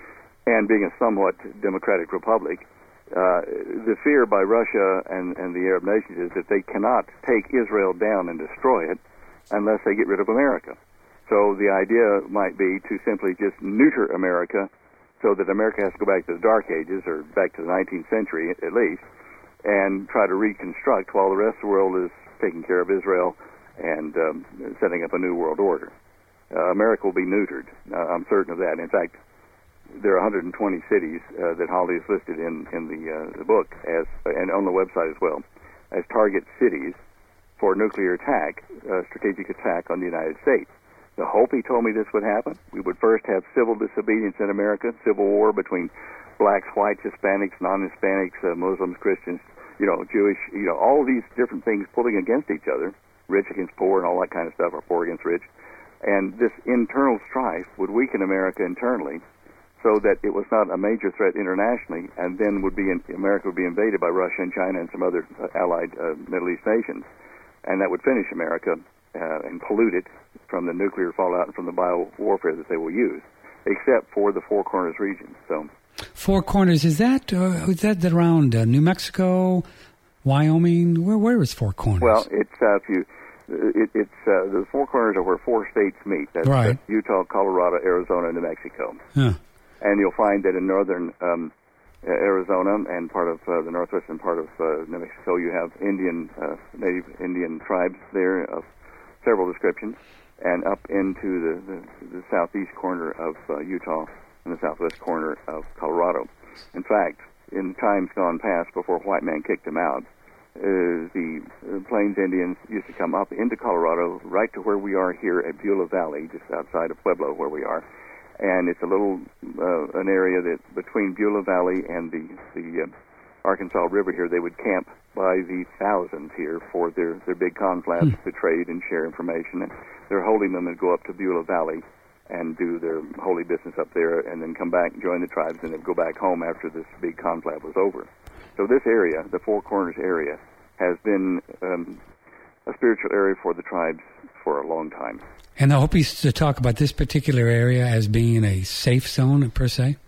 and being a somewhat democratic republic, Uh, the fear by Russia and, and the Arab nations is that they cannot take Israel down and destroy it unless they get rid of America. So the idea might be to simply just neuter America so that America has to go back to the Dark Ages, or back to the nineteenth century at least, and try to reconstruct while the rest of the world is taking care of Israel and um, setting up a new world order. Uh, America will be neutered. Uh, I'm certain of that. In fact, there are one hundred twenty cities uh, that Holly has listed in, in the, uh, the book, as and on the website as well, as target cities for nuclear attack, uh, strategic attack on the United States. The Hopi told me this would happen. We would first have civil disobedience in America, civil war between blacks, whites, Hispanics, non-Hispanics, uh, Muslims, Christians, you know, Jewish, you know, all these different things pulling against each other, rich against poor and all that kind of stuff, or poor against rich. And this internal strife would weaken America internally, so that it was not a major threat internationally, and then would be in, America would be invaded by Russia and China and some other uh, allied uh, Middle East nations, and that would finish America uh, and pollute it from the nuclear fallout and from the bio warfare that they will use, except for the Four Corners region. So, Four Corners, is that uh, is that around uh, New Mexico, Wyoming? Where where is Four Corners? Well, it's uh, if you. It, it's uh, the Four Corners are where four states meet. That's, right. that's Utah, Colorado, Arizona, and New Mexico. Huh. And you'll find that in northern um, Arizona and part of uh, the northwestern part of uh, New Mexico, you have Indian, uh, native Indian tribes there of several descriptions, and up into the, the, the southeast corner of uh, Utah and the southwest corner of Colorado. In fact, in times gone past, before white man kicked them out, uh, the uh, Plains Indians used to come up into Colorado, right to where we are here at Beulah Valley, just outside of Pueblo, where we are. And it's a little, uh, an area that between Beulah Valley and the, the uh, Arkansas River here, they would camp by the thousands here for their, their big conflabs hmm. to trade and share information. And they're holding them and go up to Beulah Valley and do their holy business up there, and then come back and join the tribes, and then go back home after this big conflab was over. So this area, the Four Corners area, has been um, a spiritual area for the tribes for a long time. And I hope you to talk about this particular area as being a safe zone, per se?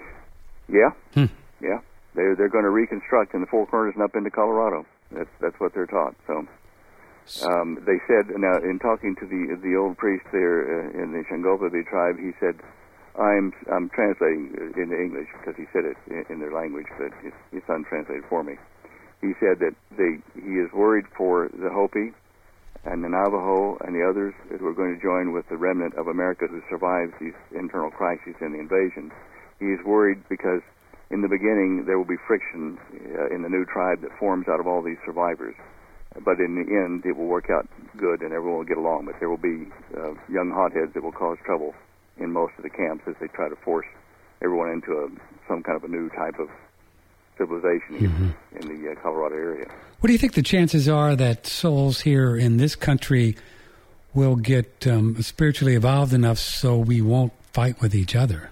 Yeah. Hmm. Yeah. They're, they're going to reconstruct in the Four Corners and up into Colorado. That's that's what they're taught. So um, they said, now, in talking to the the old priest there uh, in the Shangopabi tribe, he said, I'm I'm translating into English because he said it in, in their language, but his, his son translated for me. He said that they he is worried for the Hopi and the Navajo and the others who are going to join with the remnant of America who survives these internal crises and the invasions. He's worried because in the beginning there will be friction uh, in the new tribe that forms out of all these survivors. But in the end, it will work out good and everyone will get along. But there will be uh, young hotheads that will cause trouble in most of the camps as they try to force everyone into a, some kind of a new type of civilization mm-hmm. in the uh, Colorado area. What do you think the chances are that souls here in this country will get um, spiritually evolved enough so we won't fight with each other?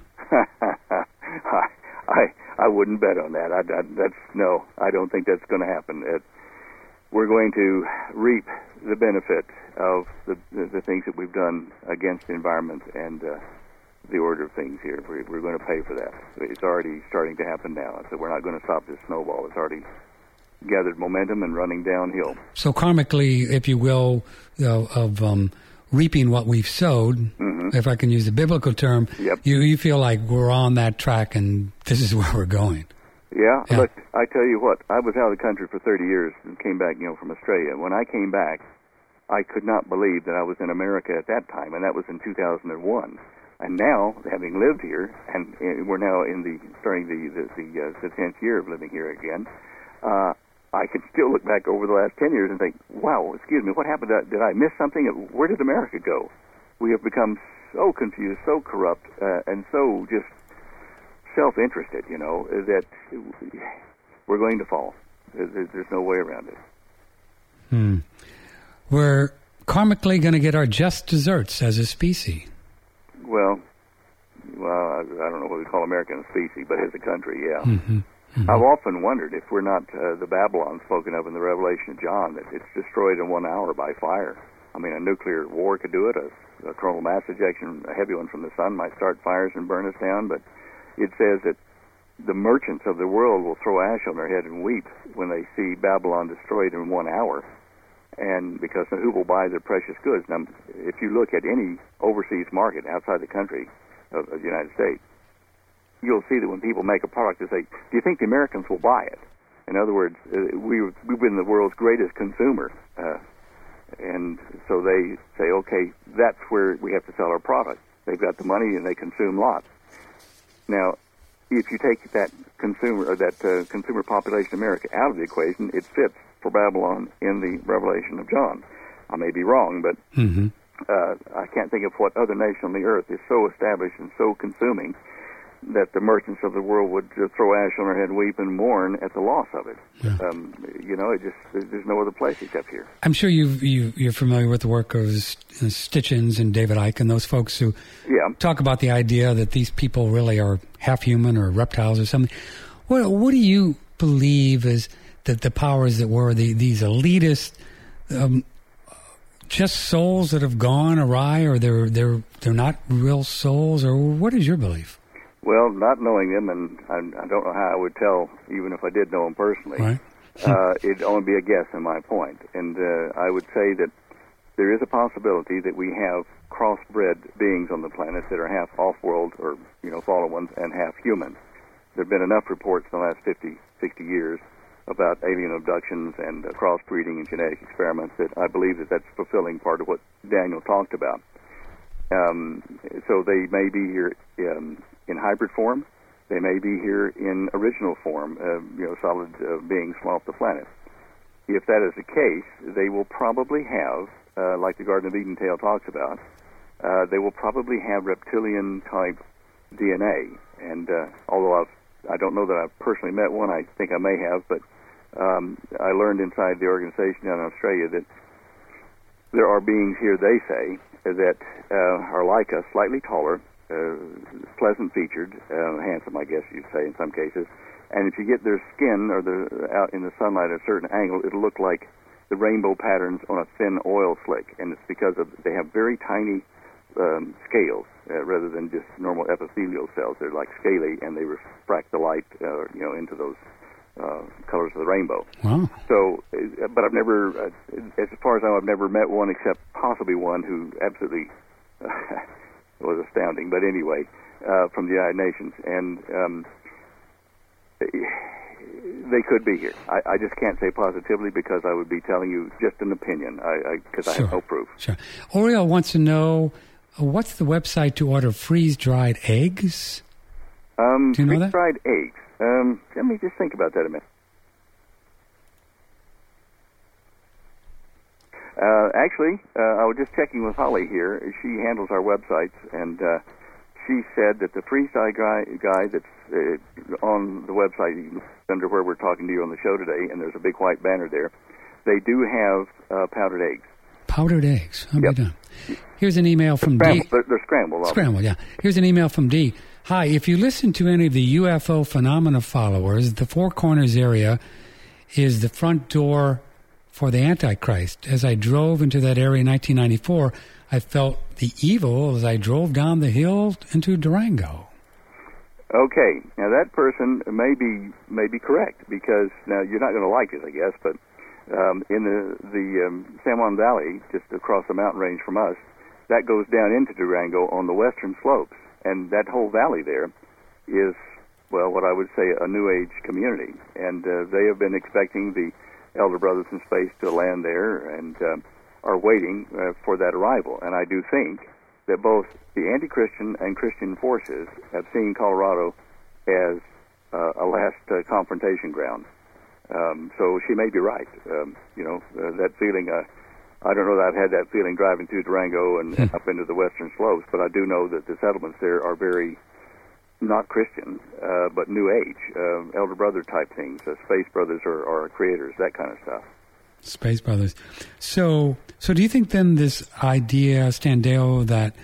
I I wouldn't bet on that. I, I, that's no. I don't think that's going to happen. It, we're going to reap the benefit of the, the the things that we've done against the environment and uh, the order of things here. We're, we're going to pay for that. It's already starting to happen now. So we're not going to stop this snowball. It's already gathered momentum and running downhill. So karmically, if you will, you know, of um, reaping what we've sowed, mm-hmm. if I can use the biblical term, yep. you, you feel like we're on that track and this is where we're going. Yeah, Yeah. look, I tell you what, I was out of the country for thirty years and came back, you know, from Australia. When I came back, I could not believe that I was in America at that time, and that was in two thousand one. And now, having lived here, and, and we're now in the starting the the, the, uh, the tenth year of living here again, uh, I can still look back over the last ten years and think, wow, excuse me, what happened? Did I miss something? Where did America go? We have become so confused, so corrupt, uh, and so just self-interested, you know, that we're going to fall. There's, there's no way around it. Hmm. We're karmically going to get our just desserts as a species. Well, well, I, I don't know what we call American species, but as a country, yeah. Mm-hmm. Mm-hmm. I've often wondered if we're not uh, the Babylon spoken of in the Revelation of John, that it's destroyed in one hour by fire. I mean, a nuclear war could do it. A, a coronal mass ejection, a heavy one from the sun, might start fires and burn us down. But it says that the merchants of the world will throw ash on their head and weep when they see Babylon destroyed in one hour. And because who will buy their precious goods? Now, if you look at any overseas market outside the country of, of the United States, you'll see that when people make a product, they say, do you think the Americans will buy it? In other words, uh, we, we've been the world's greatest consumer. Uh, and so they say, okay, that's where we have to sell our product. They've got the money and they consume lots. Now, if you take that consumer or that uh, consumer population of America out of the equation, it fits for Babylon in the Revelation of John. I may be wrong, but Mm-hmm. uh, I can't think of what other nation on the earth is so established and so consuming that the merchants of the world would uh, throw ash on their head, weep, and mourn at the loss of it. Yeah. Um, you know, it just there's, there's no other place except here. I'm sure you've, you, you're familiar with the work of uh, Stitchins and David Icke and those folks who Yeah. talk about the idea that these people really are half human or reptiles or something. What, what do you believe is that the powers that were, the, these elitist, um, just souls that have gone awry, or they're they're they're not real souls, or what is your belief? Well, not knowing them, and I, I don't know how I would tell, even if I did know them personally. Right. uh, it'd only be a guess in my point. And uh, I would say that there is a possibility that we have crossbred beings on the planet that are half off-world, or, you know, fallen ones, and half human. There have been enough reports in the last fifty, sixty years about alien abductions and uh, crossbreeding and genetic experiments that I believe that that's fulfilling part of what Daniel talked about. Um, so they may be here um, in hybrid form. They may be here in original form, uh, you know, solid uh, beings from off the planet. If that is the case, they will probably have, uh, like the Garden of Eden tale talks about, uh, they will probably have reptilian-type D N A. And uh, although I've, I don't know that I've personally met one, I think I may have, but um, I learned inside the organization down in Australia that there are beings here, they say, that uh, are like us, slightly taller, uh, pleasant-featured, uh, handsome, I guess you'd say in some cases. And if you get their skin or the out in the sunlight at a certain angle, it'll look like the rainbow patterns on a thin oil slick. And it's because of they have very tiny um, scales uh, rather than just normal epithelial cells. They're like scaly, and they refract the light, uh, you know, into those uh, colors of the rainbow. Wow. So, uh, but I've never, uh, as far as I know, I've never met one except possibly one who absolutely uh, was astounding. But anyway, uh, from the United Nations, and um, they could be here. I, I just can't say positively because I would be telling you just an opinion. I because I, I Sure. have no proof. Sure. Oriel wants to know, uh, what's the website to order freeze-dried eggs? Um, Do you know that? freeze-dried eggs. Um, let me just think about that a minute. Uh, actually, uh, I was just checking with Holly here. She handles our websites, and uh, she said that the freeze-dried guy, guy that's uh, on the website under where we're talking to you on the show today, and there's a big white banner there, they do have uh, powdered eggs. Powdered eggs. How Yep. done? Here's an email from Scrambled. D. They're, they're scrambled. Scrambled, yeah. Here's an email from D. Hi, if you listen to any of the U F O phenomena followers, the Four Corners area is the front door for the Antichrist. As I drove into that area in nineteen ninety-four, I felt the evil as I drove down the hill into Durango. Okay, now that person may be may be correct, because now you're not going to like this, I guess, but um, in the the um, San Juan Valley, just across the mountain range from us, that goes down into Durango on the western slopes, and that whole valley there is well, what I would say a New Age community. And uh, they have been expecting the Elder Brothers in Space to land there and uh, are waiting uh, for that arrival. And I do think that both the anti-Christian and Christian forces have seen Colorado as uh, a last uh, confrontation ground. Um, so she may be right. Um, you know, uh, that feeling, uh, I don't know that I've had that feeling driving through Durango and, and up into the western slopes, but I do know that the settlements there are very not Christian, uh, but New Age, uh, Elder Brother type things, uh, Space Brothers or, or creators, that kind of stuff. Space Brothers. So, so do you think then this idea, Standeo, that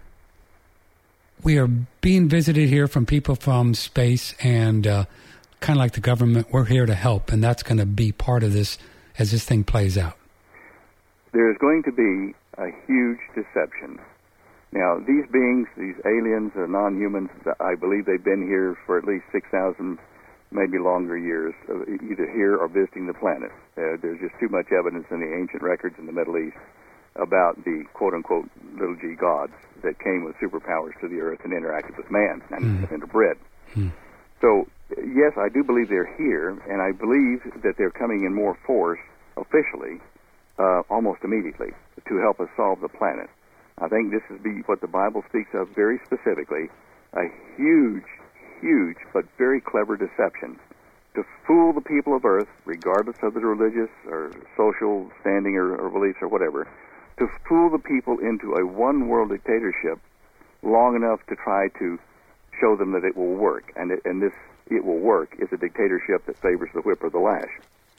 we are being visited here from people from space and uh, kind of like the government, we're here to help, and that's going to be part of this as this thing plays out? There is going to be a huge deception. Now, these beings, these aliens, or non-humans, I believe they've been here for at least six thousand, maybe longer years, either here or visiting the planet. Uh, there's just too much evidence in the ancient records in the Middle East about the quote-unquote little g gods that came with superpowers to the earth and interacted with man and mm. interbred. Mm. So, yes, I do believe they're here, and I believe that they're coming in more force officially uh, almost immediately to help us solve the planet. I think this is be what the Bible speaks of very specifically, a huge, huge, but very clever deception to fool the people of earth, regardless of their religious or social standing or, or beliefs or whatever, to fool the people into a one-world dictatorship long enough to try to show them that it will work. And, it, and this, it will work, is a dictatorship that favors the whip or the lash.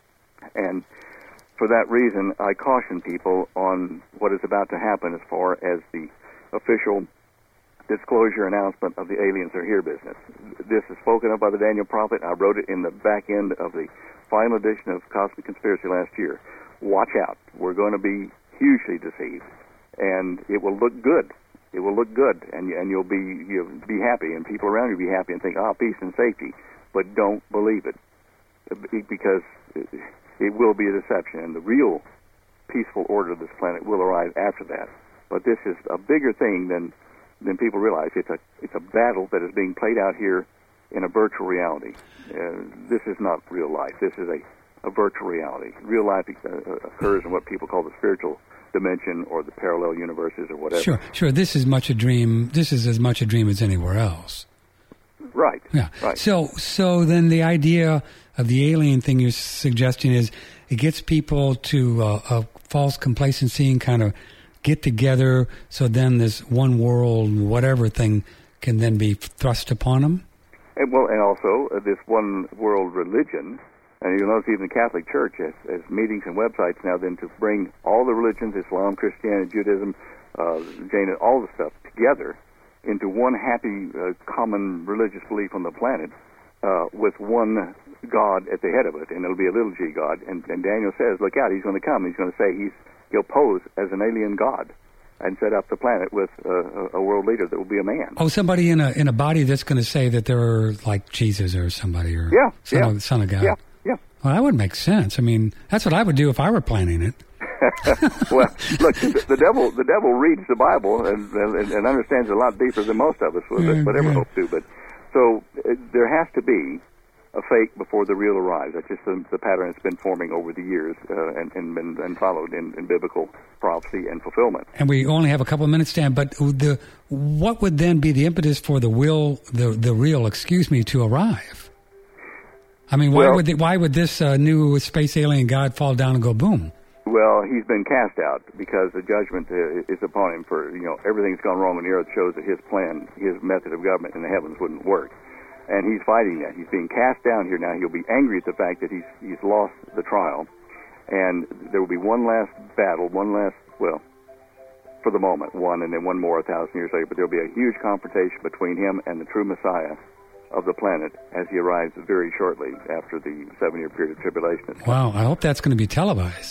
And for that reason, I caution people on what is about to happen as far as the official disclosure announcement of the aliens are here business. This is spoken of by the Daniel Prophet. I wrote it in the back end of the final edition of Cosmic Conspiracy last year. Watch out. We're going to be hugely deceived, and it will look good. It will look good, and and you'll be you'll be happy, and people around you will be happy and think, ah, peace and safety. But don't believe it, because it will be a deception, and the real peaceful order of this planet will arrive after that. But this is a bigger thing than than people realize. It's a it's a battle that is being played out here in a virtual reality. Uh, this is not real life. This is a, a virtual reality. Real life uh, occurs in what people call the spiritual dimension or the parallel universes or whatever. Sure, sure. This is much a dream. This is as much a dream as anywhere else. Right. Yeah. Right. So, so then the idea of the alien thing you're suggesting is it gets people to uh, a false complacency and kind of get together, so then this one world, whatever thing, can then be thrust upon them? And, well, and also uh, this one world religion, and you'll notice even the Catholic Church has, has meetings and websites now then to bring all the religions, Islam, Christianity, Judaism, uh, Jain, all the stuff together into one happy uh, common religious belief on the planet uh, with one God at the head of it, and it'll be a little g God. And, and Daniel says, look out, he's going to come. He's going to say he's he'll pose as an alien god and set up the planet with uh, a world leader that will be a man. Oh, somebody in a in a body that's going to say that they're like Jesus or somebody or yeah, son, yeah. Of, son of God. Yeah, yeah. Well, that would make sense. I mean, that's what I would do if I were planning it. Well, look, the, the devil the devil reads the Bible and, and, and understands it a lot deeper than most of us would, yeah, would ever yeah. hope to. But so uh, there has to be a fake before the real arrives. That's just the, the pattern that's been forming over the years uh, and, and, and, and followed in, in biblical prophecy and fulfillment. And we only have a couple of minutes, Dan, but the what would then be the impetus for the will, the the real, excuse me, to arrive? I mean, why well, would they, why would this uh, new space alien god fall down and go boom? Well, he's been cast out because the judgment uh, is upon him for, you know, everything that's gone wrong on the earth shows that his plan, his method of government in the heavens wouldn't work. And he's fighting that. He's being cast down here now. He'll be angry at the fact that he's he's lost the trial. And there will be one last battle, one last, well, for the moment, one, and then one more a thousand years later. But there will be a huge confrontation between him and the true Messiah of the planet as he arrives very shortly after the seven-year period of tribulation. Wow, I hope that's going to be televised.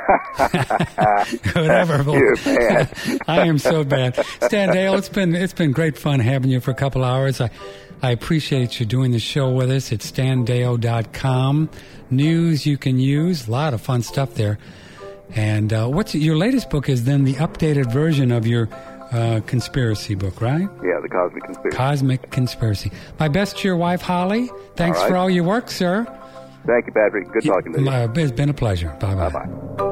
Whatever. You're bad. I am so bad. Stan Dale, it's been it's been great fun having you for a couple hours. I I appreciate you doing the show with us. It's stan deo dot com. News you can use. A lot of fun stuff there. And uh, what's your latest book is then the updated version of your uh, conspiracy book, right? Yeah, The Cosmic Conspiracy. Cosmic Conspiracy. My best to your wife, Holly. Thanks all right. for all your work, sir. Thank you, Patrick. Good talking to you. Uh, it's been a pleasure. Bye-bye. Bye-bye.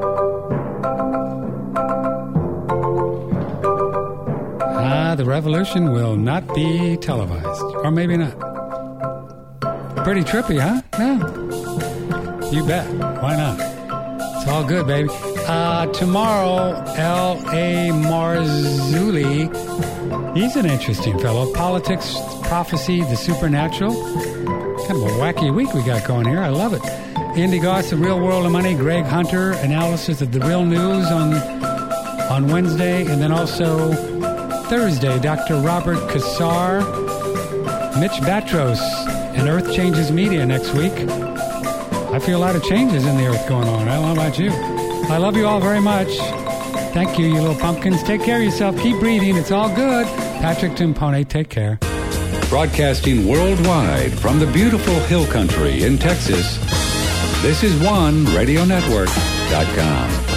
Ah, the revolution will not be televised. Or maybe not. Pretty trippy, huh? Yeah. You bet. Why not? It's all good, baby. Uh, tomorrow, L A. Marzulli. He's an interesting fellow. Politics, prophecy, the supernatural. Kind of a wacky week we got going here. I love it. Andy Goss, The Real World of Money. Greg Hunter, analysis of the real news on on Wednesday. And then also Thursday, Doctor Robert Kassar, Mitch Batros, and Earth Changes Media next week. I feel a lot of changes in the earth going on. I don't know about you. I love you all very much. Thank you, you little pumpkins. Take care of yourself. Keep breathing. It's all good. Patrick Timpone, take care. Broadcasting worldwide from the beautiful Hill Country in Texas, this is one radio network dot com.